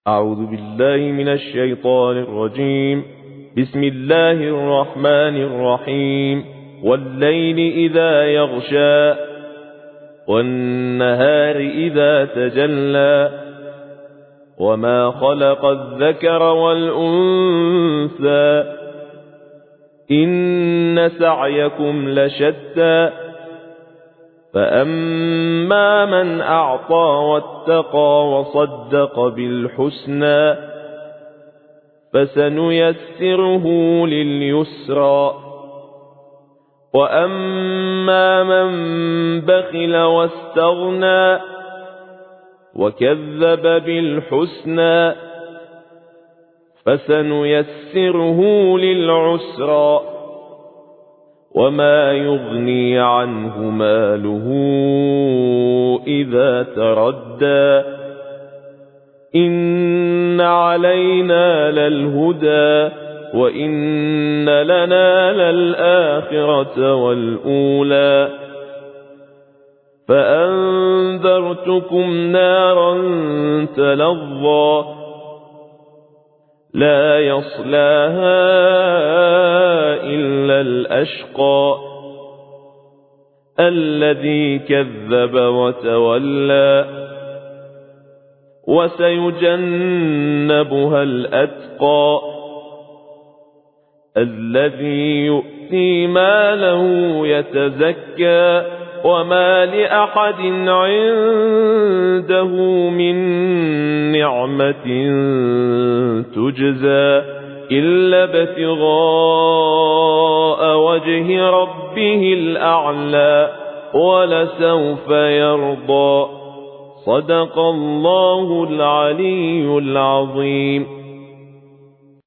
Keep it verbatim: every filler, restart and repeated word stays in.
أعوذ بالله من الشيطان الرجيم. بسم الله الرحمن الرحيم. والليل إذا يغشى والنهار إذا تجلى وما خلق الذكر والأنثى إن سعيكم لشتى فأما من أعطى واتقى وصدق بالحسنى فسنيسره لليسرى وأما من بخل واستغنى وكذب بالحسنى فسنيسره للعسرى وما يغني عنه ماله إذا تردى إن علينا للهدى وإن لنا للآخرة والأولى فأنذرتكم نارا تلظى لا يصلاها إلا الأشقى الذي كذب وتولى وسيجنبها الأتقى الذي يؤتي ماله يتزكى وما لأحد عنده من نعمة تجزى إلا ابتغاء وجه ربه الأعلى ولسوف يرضى. صدق الله العلي العظيم.